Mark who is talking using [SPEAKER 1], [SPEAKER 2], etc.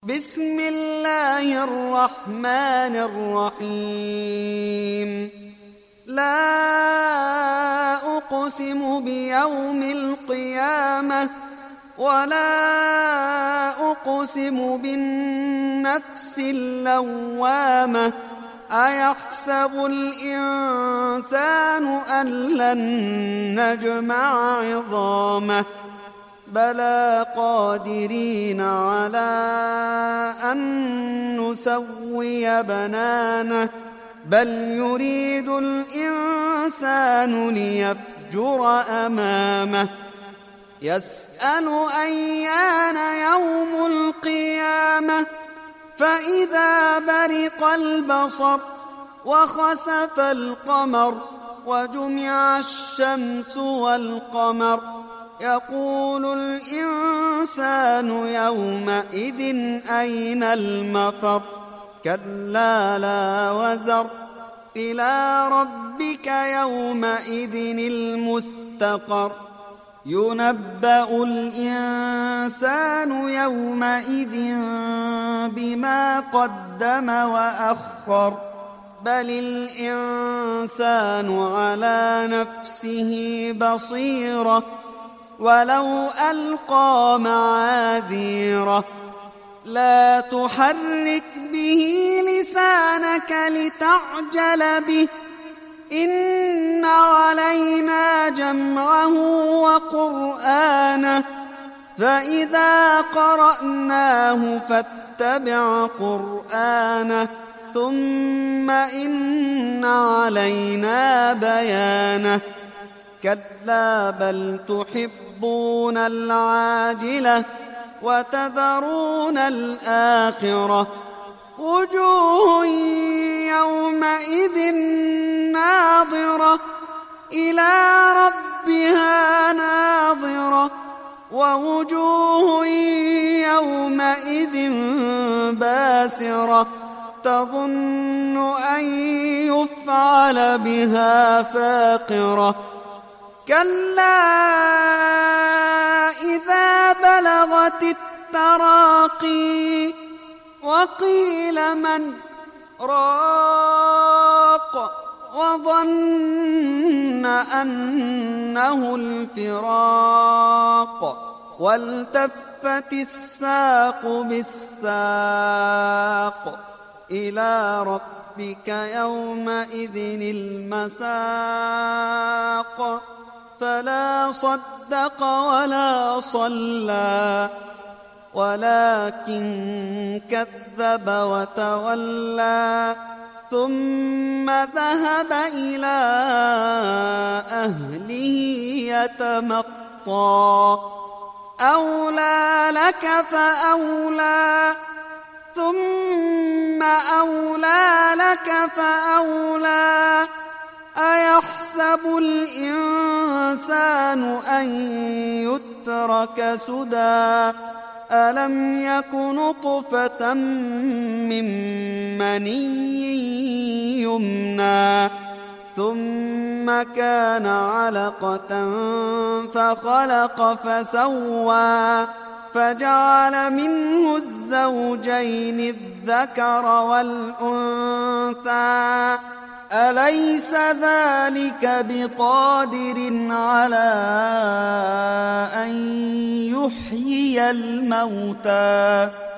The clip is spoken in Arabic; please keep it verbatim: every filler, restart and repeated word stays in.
[SPEAKER 1] بسم الله الرحمن الرحيم لا أقسم بيوم القيامة ولا أقسم بالنفس اللوامة أيحسب الإنسان أن لن نجمع عظامه بلى قادرين على أن نسوي بنانه بل يريد الإنسان ليفجر أمامه يسأل أيان يوم القيامة فإذا برق البصر وخسف القمر وجمع الشمس والقمر يقول الإنسان يومئذ أين المفر كلا لا وزر إلى ربك يومئذ المستقر ينبأ الإنسان يومئذ بما قدم وأخر بل الإنسان على نفسه بصيرة ولو ألقى معاذيره لا تحرك به لسانك لتعجل به إن علينا جمعه وقرآنه فإذا قرأناه فاتبع قرآنه ثم إن علينا بيانه كلا بل تحبون العاجلة وتذرون الآخرة وجوه يومئذ ناظرة إلى ربها ناظرة ووجوه يومئذ باسرة تظن أن يفعل بها فاقرة كلا إذا بلغت التراقي وقيل من راق وظن أنه الفراق والتفت الساق بالساق إلى ربك يومئذ المساق فلا صدق ولا صلى ولكن كذب وتولى ثم ذهب إلى أهله يتمطى أولى لك فأولى ثم أولى لك فأولى أيحسب الإنسان أن يترك سدى ألم يك نطفة من مني يمنى ثم كان علقة فخلق فسوى فجعل منه الزوجين الذكر والأنثى أليس ذلك بقادر على أن يحيي الموتى